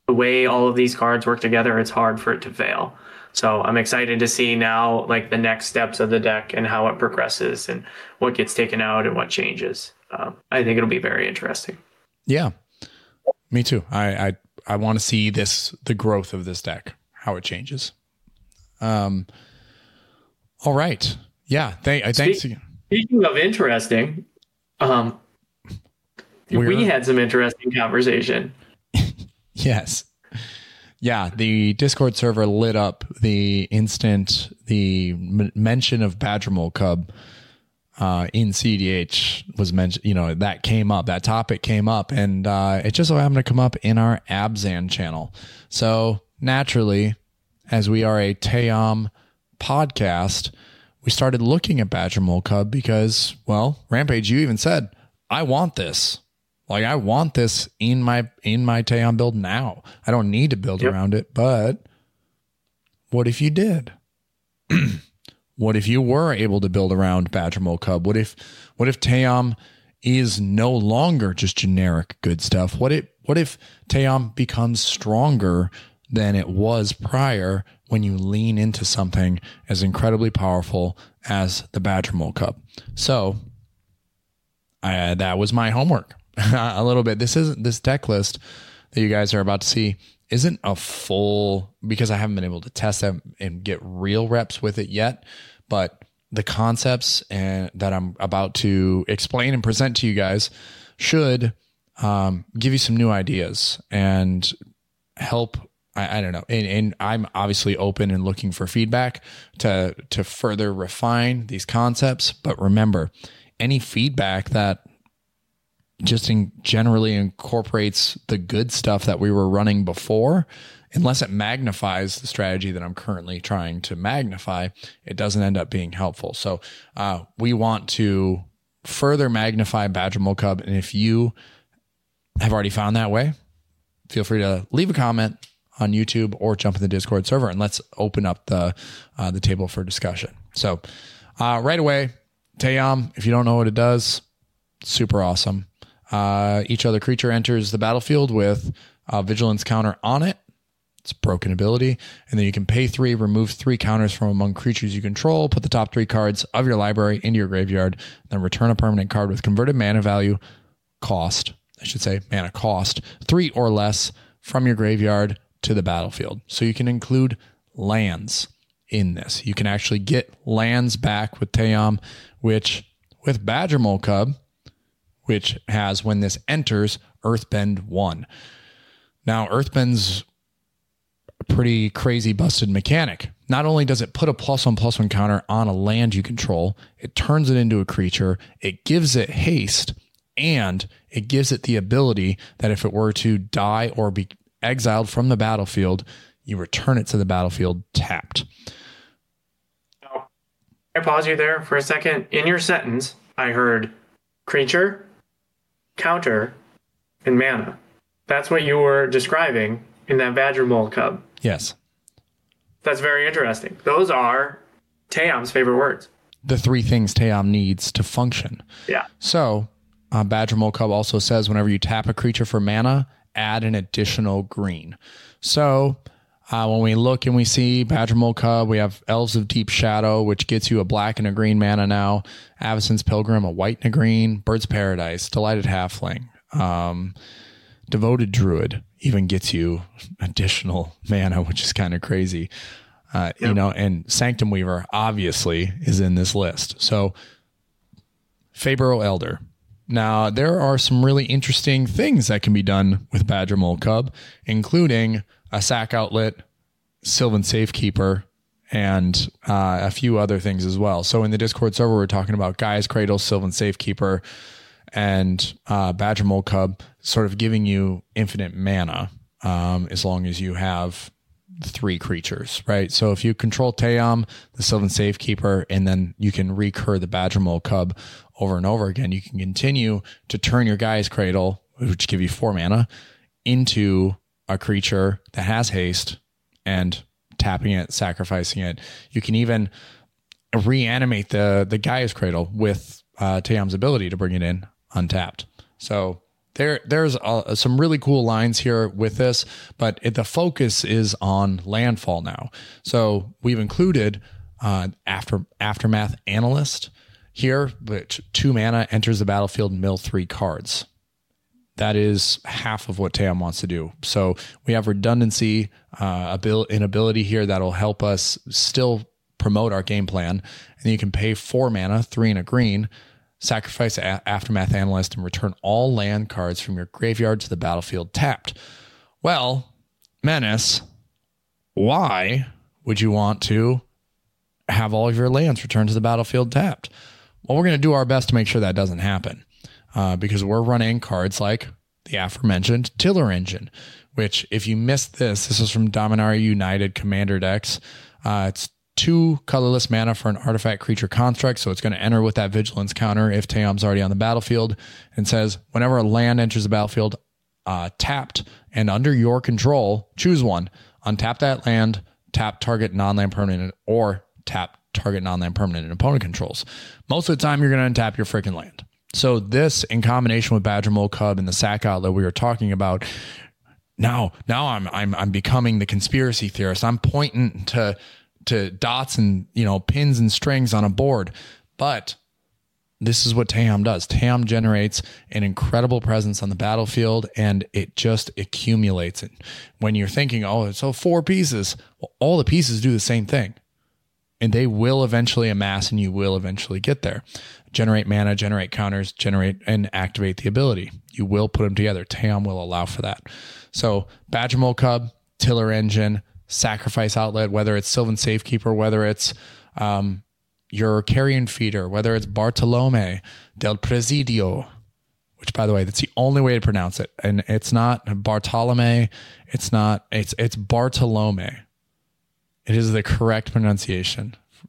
the way all of these cards work together, it's hard for it to fail. So I'm excited to see now like the next steps of the deck and how it progresses and what gets taken out and what changes. Um, I think it'll be very interesting. Yeah, me too. I I, I want to see this, the growth of this deck, how it changes. Um. All right. Yeah. Thank, thanks. Speak, speaking of interesting, um, We're, we had some interesting conversation. Yes. Yeah, the Discord server lit up the instant the m- mention of Badger Mole Cub uh, in C D H was mentioned. You know, that came up, that topic came up, and uh, it just so happened to come up in our Abzan channel. So naturally, as we are a Teom podcast, we started looking at Badger Mole Cub because, well, Rampage, you even said, I want this. Like, I want this in my in my Teom build now. I don't need to build yep. around it, but what if you did? What if you were able to build around Badger Mole Cub? What if what if Teom is no longer just generic good stuff? What if what if Teom becomes stronger than it was prior when you lean into something as incredibly powerful as the Badger Mole Cub? So I, that was my homework. A little bit. This isn't this deck list that you guys are about to see isn't a full, because I haven't been able to test them and get real reps with it yet. But the concepts and that I'm about to explain and present to you guys should um, give you some new ideas and help. I, I don't know. And, and I'm obviously open and looking for feedback to to further refine these concepts. But remember, any feedback that just in generally incorporates the good stuff that we were running before, unless it magnifies the strategy that I'm currently trying to magnify, it doesn't end up being helpful. So uh, we want to further magnify Badger Mole Cub. And if you have already found that way, feel free to leave a comment on YouTube or jump in the Discord server and let's open up the uh, the table for discussion. So uh, right away, Teom, if you don't know what it does, super awesome. Uh, each other creature enters the battlefield with a vigilance counter on it. It's a broken ability. And then you can pay three, remove three counters from among creatures you control, put the top three cards of your library into your graveyard, then return a permanent card with converted mana value cost, I should say mana cost, three or less from your graveyard to the battlefield. So you can include lands in this. You can actually get lands back with Teom, which with Badger Mole Cub, which has, when this enters, Earthbend one. Now, Earthbend's a pretty crazy busted mechanic. Not only does it put a plus one plus one counter on a land you control, it turns it into a creature, it gives it haste, and it gives it the ability that if it were to die or be exiled from the battlefield, you return it to the battlefield tapped. Now, I pause you there for a second. In your sentence, I heard creature, counter, and mana. That's what you were describing in that Badger Mole Cub. Yes. That's very interesting. Those are Teom's favorite words. The three things Teom needs to function. Yeah. So, uh, Badger Mole Cub also says whenever you tap a creature for mana, add an additional green. So, uh, when we look and we see Badger Mole Cub, we have Elves of Deep Shadow, which gets you a black and a green mana now. Avacyn's Pilgrim, a white and a green. Bird's Paradise, Delighted Halfling. Um, Devoted Druid even gets you additional mana, which is kind of crazy. Uh, yep. You know, and Sanctum Weaver obviously is in this list. So, Fabro Elder. Now, there are some really interesting things that can be done with Badger Mole Cub, including a sack outlet, Sylvan Safekeeper, and uh, a few other things as well. So in the Discord server, we're talking about Gaia's Cradle, Sylvan Safekeeper, and uh, Badger Mole Cub sort of giving you infinite mana um, as long as you have three creatures, right? So if you control Teom, the Sylvan Safekeeper, and then you can recur the Badger Mole Cub over and over again, you can continue to turn your Gaia's Cradle, which give you four mana, into a creature that has haste and tapping it, sacrificing it. You can even reanimate the, the Gaia's Cradle with uh, Teom's ability to bring it in untapped. So there there's uh, some really cool lines here with this, but it, the focus is on landfall now. So we've included uh, after Aftermath Analyst here, which two mana enters the battlefield and mill three cards. That is half of what Teom wants to do. So we have redundancy, uh, abil- an ability here that'll help us still promote our game plan. And then you can pay four mana, three and a green, sacrifice a- Aftermath Analyst, and return all land cards from your graveyard to the battlefield tapped. Well, Menace, why would you want to have all of your lands returned to the battlefield tapped? Well, we're going to do our best to make sure that doesn't happen. Uh, because we're running cards like the aforementioned Tiller Engine, which if you missed this, this is from Dominaria United Commander decks. Uh, it's two colorless mana for an artifact creature construct, so it's going to enter with that vigilance counter if Teom's already on the battlefield, and says whenever a land enters the battlefield uh, tapped and under your control, choose one. Untap that land, tap target non-land permanent, or tap target non-land permanent and opponent controls. Most of the time, you're going to untap your freaking land. So this, in combination with Badger Mole Cub and the sack outlet we were talking about, now now I'm I'm I'm becoming the conspiracy theorist. I'm pointing to to dots and, you know, pins and strings on a board. But this is what Teom does. Teom generates an incredible presence on the battlefield, and it just accumulates it. When you're thinking, oh, it's all four pieces, well, all the pieces do the same thing. And they will eventually amass, and you will eventually get there. Generate mana, generate counters, generate and activate the ability. You will put them together. Teom will allow for that. So Badger Mole Cub, Tiller Engine, Sacrifice Outlet, whether it's Sylvan Safekeeper, whether it's um, your Carrion Feeder, whether it's Bartolome del Presidio, which, by the way, that's the only way to pronounce it. And it's not Bartolome. It's not, it's, it's Bartolome. It is the correct pronunciation.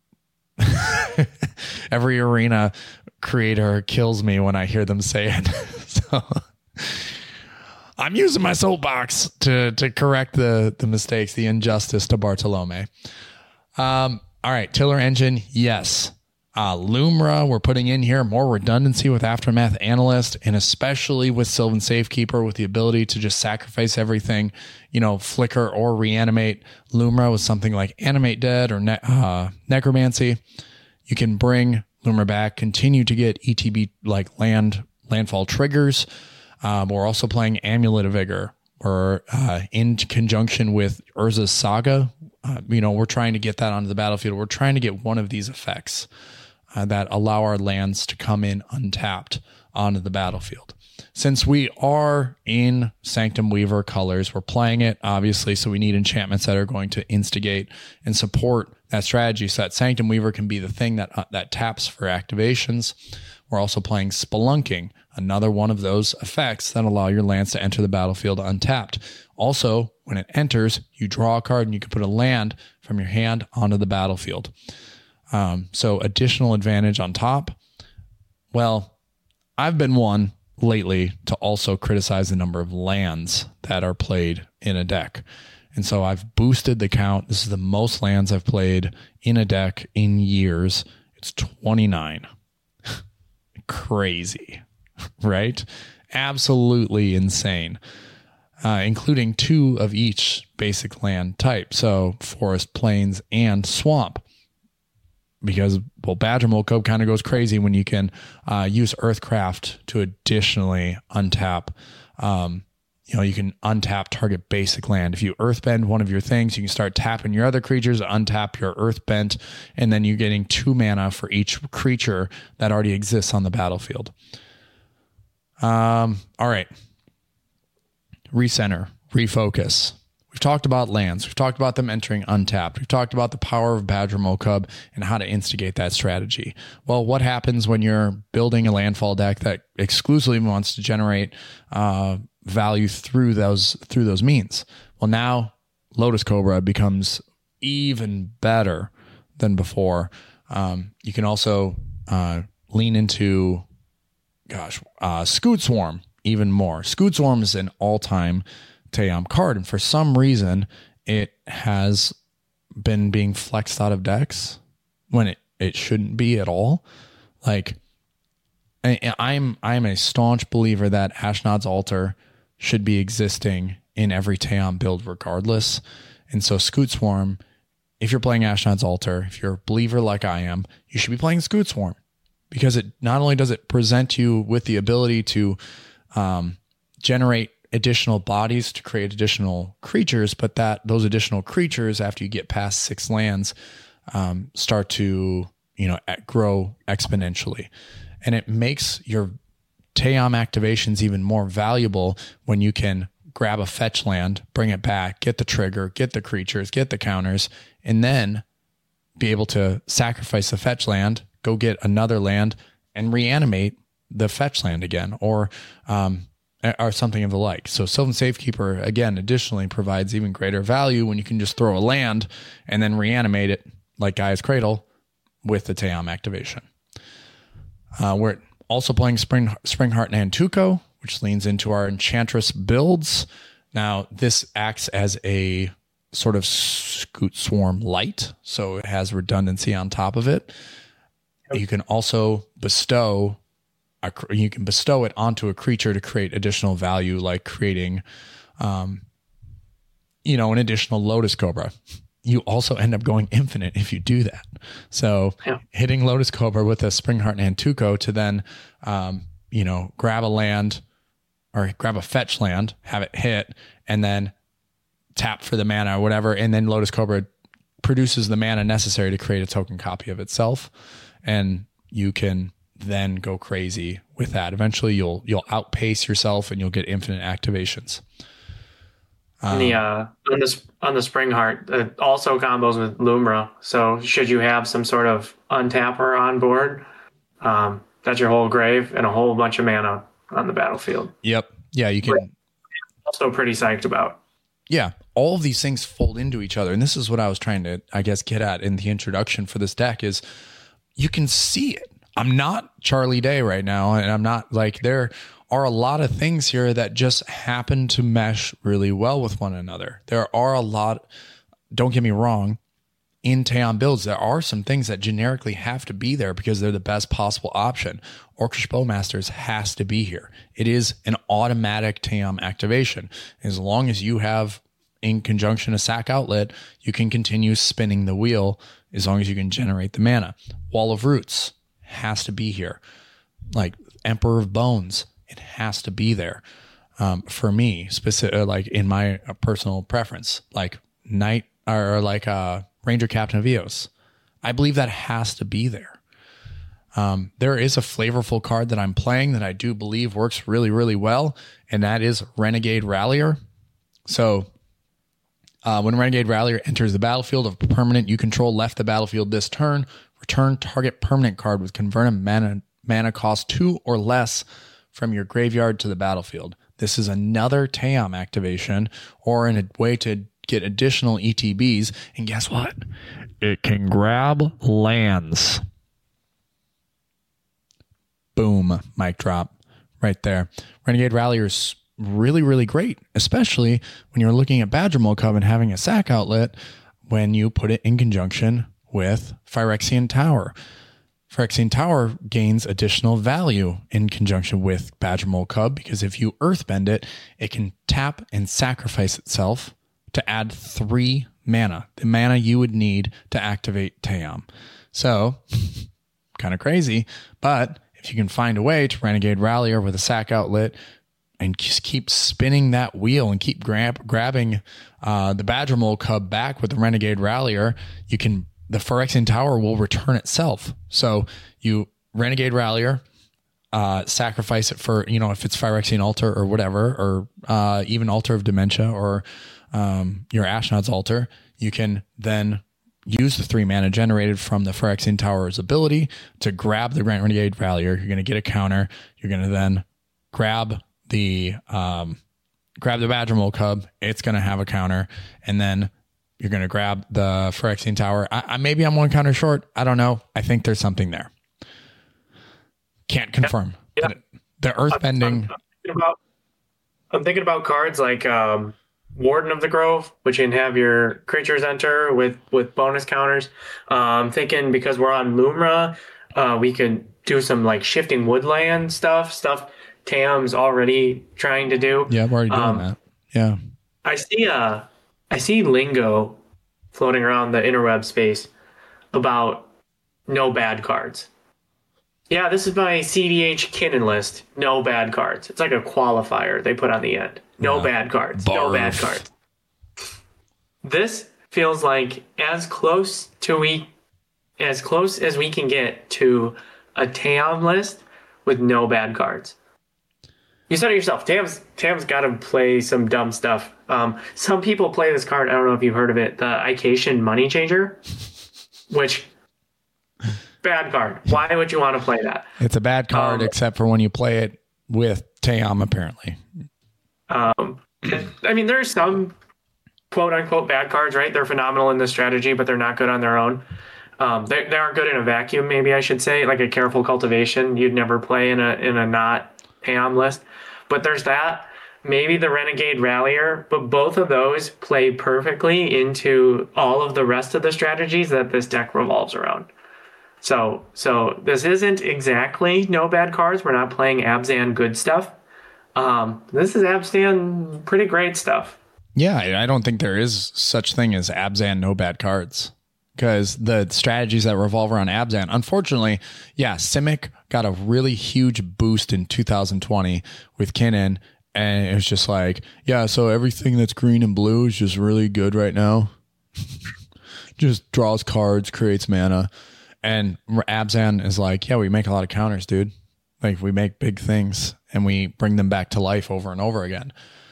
Every arena creator kills me when I hear them say it. So I'm using my soapbox to to correct the the mistakes, the injustice to Bartolome. Um, all right, Tiller Engine, yes. Uh, Lumra, we're putting in here more redundancy with Aftermath Analyst, and especially with Sylvan Safekeeper, with the ability to just sacrifice everything, you know, flicker or reanimate. Lumra with something like Animate Dead or ne- uh, Necromancy. You can bring Lumra back, continue to get E T B like land landfall triggers. Um, we're also playing Amulet of Vigor. We're uh, in conjunction with Urza's Saga. Uh, you know, we're trying to get that onto the battlefield. We're trying to get one of these effects Uh, that allow our lands to come in untapped onto the battlefield. Since we are in Sanctum Weaver colors, we're playing it, obviously, so we need enchantments that are going to instigate and support that strategy so that Sanctum Weaver can be the thing that, uh, that taps for activations. We're also playing Spelunking, another one of those effects that allow your lands to enter the battlefield untapped. Also, when it enters, you draw a card and you can put a land from your hand onto the battlefield. Um, so additional advantage on top. Well, I've been one lately to also criticize the number of lands that are played in a deck. And so I've boosted the count. This is the most lands I've played in a deck in years. It's twenty-nine. Crazy, right? Absolutely insane. Uh, including two of each basic land type. So forest, plains, and swamp. Because, well, Badger Mole Cub kind of goes crazy when you can uh, use Earthcraft to additionally untap. Um, you know, you can untap target basic land. If you Earthbend one of your things, you can start tapping your other creatures, untap your Earthbent, and then you're getting two mana for each creature that already exists on the battlefield. Um, all right. Recenter, refocus. We've talked about lands. We've talked about them entering untapped. We've talked about the power of Badger Mole Cub and how to instigate that strategy. Well, what happens when you're building a landfall deck that exclusively wants to generate uh, value through those through those means? Well, now Lotus Cobra becomes even better than before. Um, you can also uh, lean into, gosh, uh, Scoot Swarm even more. Scoot Swarm is an all-time Teom card, and for some reason it has been being flexed out of decks when it, it shouldn't be at all. Like, I, I'm I'm a staunch believer that Ashnod's Altar should be existing in every Teon build regardless. And so Scute Swarm, if you're playing Ashnod's Altar, if you're a believer like I am, you should be playing Scute Swarm, because it not only does it present you with the ability to um, generate additional bodies to create additional creatures, but that those additional creatures, after you get past six lands, um, start to, you know, grow exponentially. And it makes your Teom activations even more valuable when you can grab a fetch land, bring it back, get the trigger, get the creatures, get the counters, and then be able to sacrifice the fetch land, go get another land, and reanimate the fetch land again, or um, or something of the like. So Sylvan Safekeeper, again, additionally provides even greater value when you can just throw a land and then reanimate it like Gaia's Cradle with the Teom activation. Uh, we're also playing Spring Springheart Nantuko, which leans into our Enchantress builds. Now, this acts as a sort of Scute Swarm light, so it has redundancy on top of it. Yep. You can also bestow a, you can bestow it onto a creature to create additional value, like creating, um, you know, an additional Lotus Cobra. You also end up going infinite if you do that. So yeah. hitting Lotus Cobra with a Springheart Nantuko to then, um, you know, grab a land or grab a fetch land, have it hit, and then tap for the mana or whatever. And then Lotus Cobra produces the mana necessary to create a token copy of itself. And you can then go crazy with that. Eventually you'll, you'll outpace yourself and you'll get infinite activations. On the uh, on the on the Springheart, it also combos with Lumra. So should you have some sort of untapper on board, um, that's your whole grave and a whole bunch of mana on the battlefield. Yep. Yeah, you can. We're also pretty psyched about. Yeah, all of these things fold into each other, and this is what I was trying to, I guess, get at in the introduction for this deck. Is you can see it. I'm not Charlie Day right now, and I'm not like there. Are a lot of things here that just happen to mesh really well with one another. There are a lot, don't get me wrong, in Teon builds, there are some things that generically have to be there because they're the best possible option. Orcish Bowmasters has to be here. It is an automatic Teon activation. As long as you have, in conjunction, a sack outlet, you can continue spinning the wheel as long as you can generate the mana. Wall of Roots has to be here. Like Emperor of Bones, it has to be there. Um, for me, specific, like in my uh, personal preference, like Knight or like uh, Ranger Captain of Eos, I believe that has to be there. Um, there is a flavorful card that I'm playing that I do believe works really, really well, and that is Renegade Rallier. So uh, when Renegade Rallier enters the battlefield, of a permanent you control left the battlefield this turn, return target permanent card with converted mana, mana cost two or less from your graveyard to the battlefield. This is another Teom activation or in a way to get additional E T Bs. And guess what? It can grab lands. Boom. Mic drop right there. Renegade Rallier is really, really great, especially when you're looking at Badgermole Cub and having a sack outlet when you put it in conjunction with Phyrexian Tower. Phyrexian Tower gains additional value in conjunction with Badgermole Cub because if you earthbend it, it can tap and sacrifice itself to add three mana, the mana you would need to activate Teom. So, kind of crazy, but if you can find a way to Renegade Rallier with a sack outlet and just keep spinning that wheel and keep grab, grabbing uh, the Badgermole Cub back with the Renegade Rallier, you can the Phyrexian Tower will return itself. So you Renegade Rallier, uh, sacrifice it for, you know, if it's Phyrexian Altar or whatever, or uh, even Altar of Dementia or um, your Ashnod's Altar, you can then use the three mana generated from the Phyrexian Tower's ability to grab the Renegade Rallier. You're going to get a counter. You're going to then grab the um, grab the Badgermole Cub. It's going to have a counter, and then you're going to grab the Phyrexian Tower. I, I, maybe I'm one counter short. I don't know. I think there's something there. Can't confirm. Yeah. Yeah. The earthbending. I'm, I'm, thinking about, I'm thinking about cards like um, Warden of the Grove, which can have your creatures enter with, with bonus counters. Uh, I'm thinking because we're on Lumra, Uh, we could do some like shifting woodland stuff, stuff Tam's already trying to do. Yeah, I'm already doing um, that. Yeah. I see uh I see lingo floating around the interweb space about no bad cards. Yeah, this is my C D H Kinnan list. No bad cards. It's like a qualifier they put on the end. No yeah. bad cards. Barf. No bad cards. This feels like as close to we as close as we can get to a Tam list with no bad cards. You said it yourself. Tam's Tam's got to play some dumb stuff. Um, some people play this card. I don't know if you've heard of it. The Icatian Money Changer, which bad card. Why would you want to play that? It's a bad card, um, except for when you play it with Tam, apparently. Um, I mean, there's some quote unquote bad cards, right? They're phenomenal in this strategy, but they're not good on their own. Um, they they aren't good in a vacuum, maybe I should say, like a Careful Cultivation. You'd never play in a in a not Tam list. But there's that. Maybe the Renegade Rallier, but both of those play perfectly into all of the rest of the strategies that this deck revolves around. So so this isn't exactly no bad cards. We're not playing Abzan good stuff. Um, this is Abzan pretty great stuff. Yeah, I don't think there is such thing as Abzan no bad cards. Because the strategies that revolve around Abzan, unfortunately, yeah, Simic got a really huge boost in two thousand twenty with Kinnan, and it was just like, yeah, so everything that's green and blue is just really good right now. Just draws cards, creates mana, and Abzan is like, yeah, we make a lot of counters, dude. Like, we make big things, and we bring them back to life over and over again.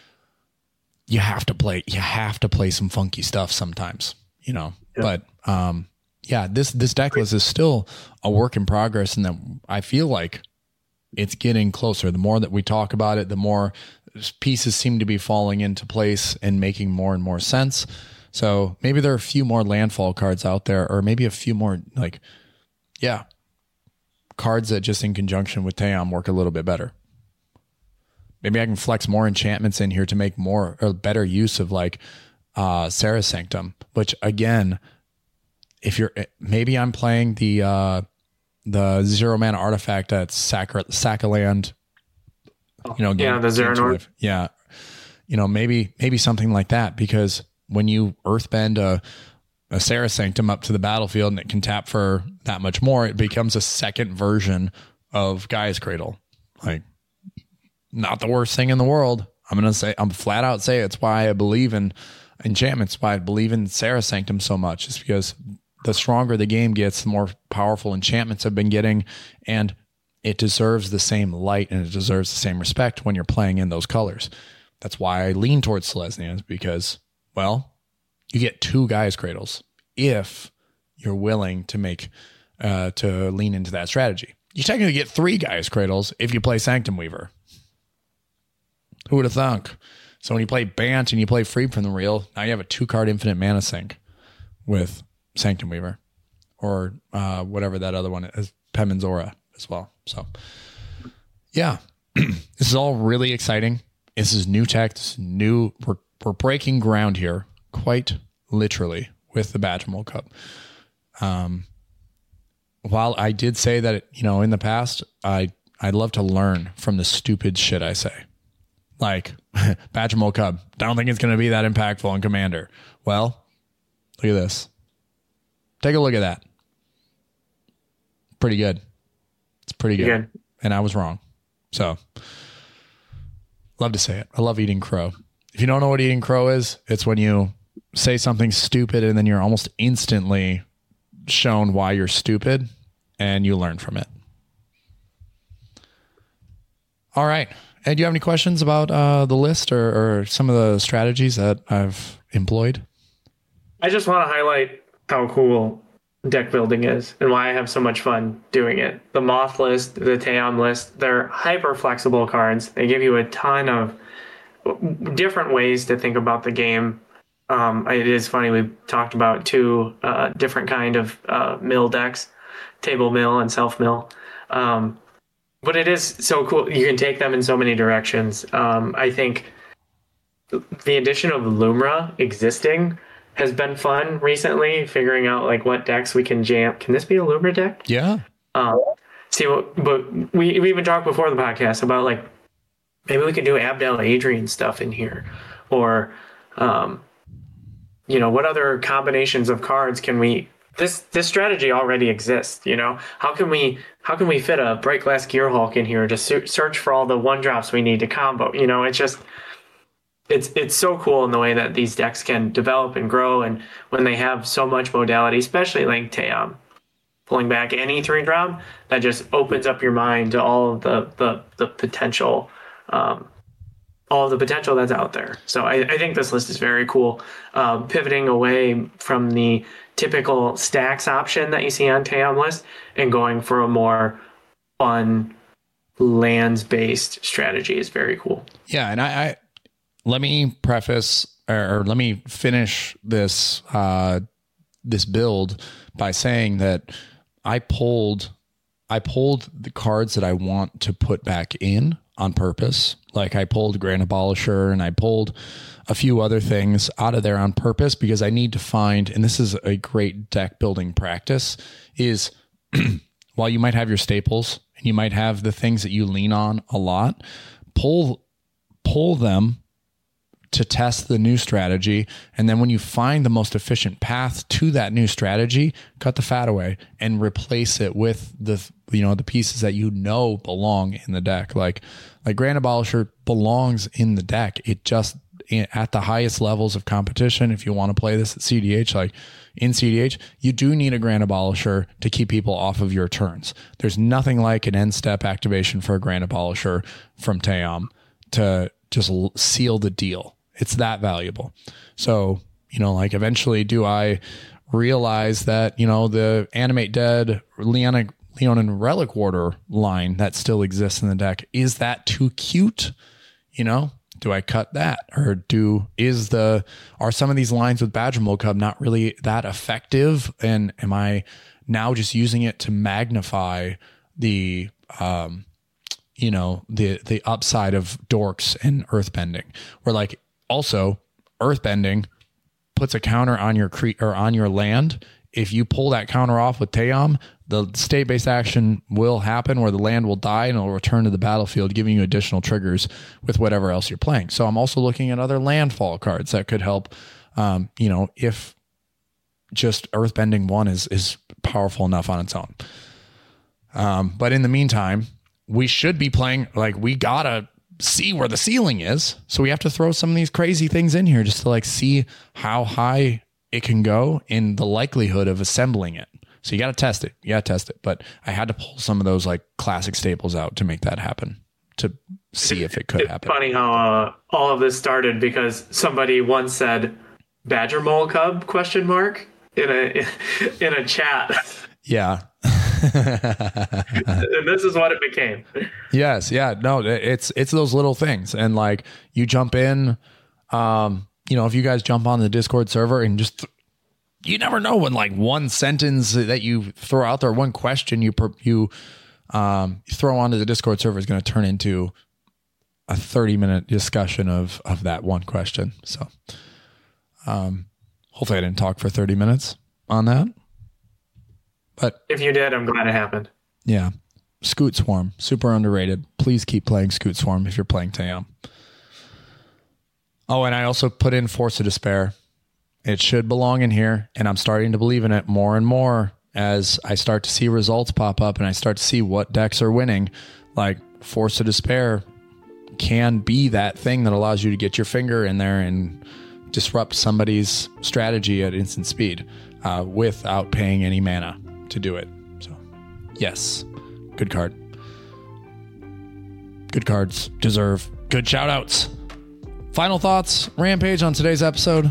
You have to play, you have to play some funky stuff sometimes, you know, yeah. but Um, yeah, this, this deck list is still a work in progress, and that I feel like it's getting closer. The more that we talk about it, the more pieces seem to be falling into place and making more and more sense. So maybe there are a few more landfall cards out there, or maybe a few more like, yeah, cards that just in conjunction with Tam work a little bit better. Maybe I can flex more enchantments in here to make more or better use of like, uh, Sarah Sanctum, which again, if you're, maybe I'm playing the uh, the zero mana artifact at Sac- Sacaland, you know, game, yeah, the zero yeah, you know, maybe maybe something like that, because when you earthbend a a Sarah Sanctum up to the battlefield and it can tap for that much more, it becomes a second version of Gaia's Cradle. Like, not the worst thing in the world. I'm gonna say, I'm flat out say it's why I believe in enchantments, why I believe in Sarah Sanctum so much, is because the stronger the game gets, the more powerful enchantments have been getting, and it deserves the same light and it deserves the same respect when you're playing in those colors. That's why I lean towards Selesnya, because, well, you get two Gaia's Cradles if you're willing to make, uh, to lean into that strategy. You technically get three Gaia's Cradles if you play Sanctum Weaver. Who would have thunk? So when you play Bant and you play Freed from the Real, now you have a two card infinite mana sink with Sanctum Weaver, or uh, whatever that other one is, Penman's Aura as well. So, yeah, this is all really exciting. This is new tech. This is new. We're we're breaking ground here, quite literally, with the Badgermole Cup. Um, while I did say that, you know, in the past, I I'd love to learn from the stupid shit I say, like Badgermole Cup. I don't think it's going to be that impactful in Commander. Well, look at this. Take a look at that. Pretty good. It's pretty good. good. And I was wrong. So, love to say it. I love eating crow. If you don't know what eating crow is, it's when you say something stupid and then you're almost instantly shown why you're stupid and you learn from it. All right. And do you have any questions about uh, the list or, or some of the strategies that I've employed? I just want to highlight how cool deck building is and why I have so much fun doing it. The Moth list, the Tam list, they're hyper flexible cards. They give you a ton of different ways to think about the game. Um, it is funny, we've talked about two uh, different kind of uh, mill decks, table mill and self mill. Um, but it is so cool. You can take them in so many directions. Um, I think the addition of Lumra existing has been fun recently, figuring out like what decks we can jam. Can this be a Lumra deck? Yeah. Um, see, what, but we we even talked before the podcast about like maybe we could do Abdel Adrian stuff in here, or um, you know, what other combinations of cards can we? This this strategy already exists. You know, how can we how can we fit a Bright Glass Gearhulk in here to su- search for all the one drops we need to combo? You know, it's just it's it's so cool in the way that these decks can develop and grow, and when they have so much modality, especially like Taeyam. Pulling back any three drop, that just opens up your mind to all of the the, the potential, um, all of the potential that's out there. So I, I think this list is very cool. Um, pivoting away from the typical stacks option that you see on Taeyam list and going for a more fun lands based strategy is very cool. Yeah, and I, I let me preface or, or let me finish this uh, this build by saying that. I pulled, I pulled the cards that I want to put back in on purpose. Like I pulled Grand Abolisher and I pulled a few other things out of there on purpose because I need to find, and this is a great deck building practice, is while you might have your staples and you might have the things that you lean on a lot, pull, pull them to test the new strategy. And then when you find the most efficient path to that new strategy, cut the fat away and replace it with the, you know, the pieces that you know belong in the deck. Like, like Grand Abolisher belongs in the deck. It just at the highest levels of competition. If you want to play this at C D H, like in C D H, you do need a Grand Abolisher to keep people off of your turns. There's nothing like an end step activation for a Grand Abolisher from Taeyam to just seal the deal. It's that valuable. So, you know, like eventually do I realize that, you know, the Animate Dead Leona, Leonin Relic Warder line that still exists in the deck, is that too cute? You know, do I cut that? Or do, is the, are some of these lines with Badger Mole Cub not really that effective? And am I now just using it to magnify the, um, you know, the, the upside of dorks and earthbending? Where like, also, earthbending puts a counter on your cre- or on your land. If you pull that counter off with Taeyam, the state-based action will happen where the land will die and it'll return to the battlefield, giving you additional triggers with whatever else you're playing. So I'm also looking at other landfall cards that could help. Um, you know, if just earthbending one is is powerful enough on its own. Um, but in the meantime, we should be playing like we gotta. See where the ceiling is. So we have to throw some of these crazy things in here just to like see how high it can go in the likelihood of assembling it. So you got to test it. You got to test it. But I had to pull some of those like classic staples out to make that happen, to see if it could it's happen. Funny how uh, all of this started because somebody once said Badger Mole Cub question mark in a in a chat. Yeah. And this is what it became. Yes. Yeah. No, it's, it's those little things. And like you jump in, um, you know, if you guys jump on the Discord server and just, th- you never know when like one sentence that you throw out there, one question you, per- you, um, throw onto the Discord server is going to turn into a thirty minute discussion of, of that one question. So, um, hopefully I didn't talk for thirty minutes on that. But if you did, I'm glad it happened. Yeah. Scoot Swarm, super underrated. Please keep playing Scoot Swarm if you're playing Taeyam. Oh, and I also put in Force of Despair. It should belong in here, and I'm starting to believe in it more and more as I start to see results pop up and I start to see what decks are winning. Like Force of Despair can be that thing that allows you to get your finger in there and disrupt somebody's strategy at instant speed uh, without paying any mana to do it. So yes, good card. Good cards deserve good shout outs. Final thoughts, Rampage, on today's episode?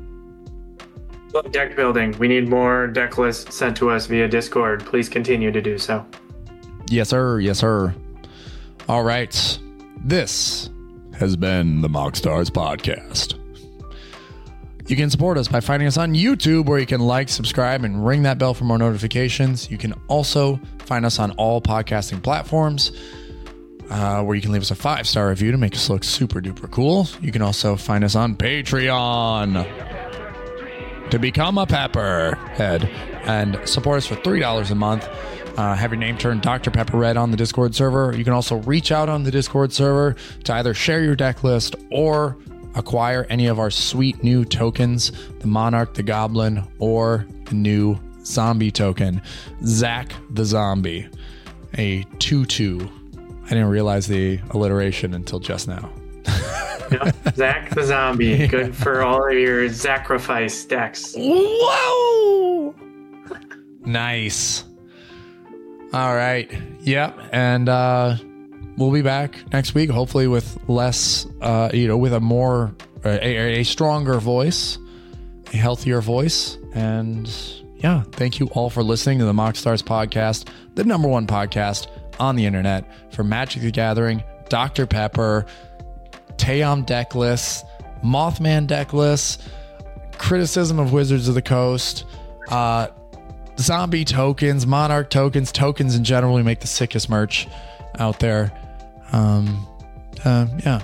Deck building. We need more deck lists sent to us via Discord. Please continue to do so. Yes, sir. Yes, sir. All right. This has been the Mockstars Podcast. You can support us by finding us on YouTube, where you can like, subscribe, and ring that bell for more notifications. You can also find us on all podcasting platforms, uh, where you can leave us a five-star review to make us look super duper cool. You can also find us on Patreon to become a pepper head and support us for three dollars a month. Uh, have your name turned Doctor Pepper Red on the Discord server. You can also reach out on the Discord server to either share your deck list or acquire any of our sweet new tokens, the Monarch, the Goblin, or the new Zombie token, Zach the Zombie, a two two. I didn't realize the alliteration until just now. Yep, Zach the Zombie. Yeah. Good for all of your sacrifice decks. Whoa! Nice. All right. Yep. And uh, we'll be back next week, hopefully with less, uh, you know, with a more, a, a stronger voice, a healthier voice. And yeah, thank you all for listening to the Mock Stars podcast, the number one podcast on the internet for Magic the Gathering, Doctor Pepper, Teom deck lists, Mothman deck lists, criticism of Wizards of the Coast, uh, zombie tokens, Monarch tokens, tokens in general. We make the sickest merch out there. Um, uh, yeah.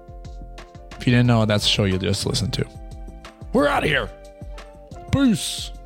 If you didn't know, that's a show you just listened to. We're out of here. Peace.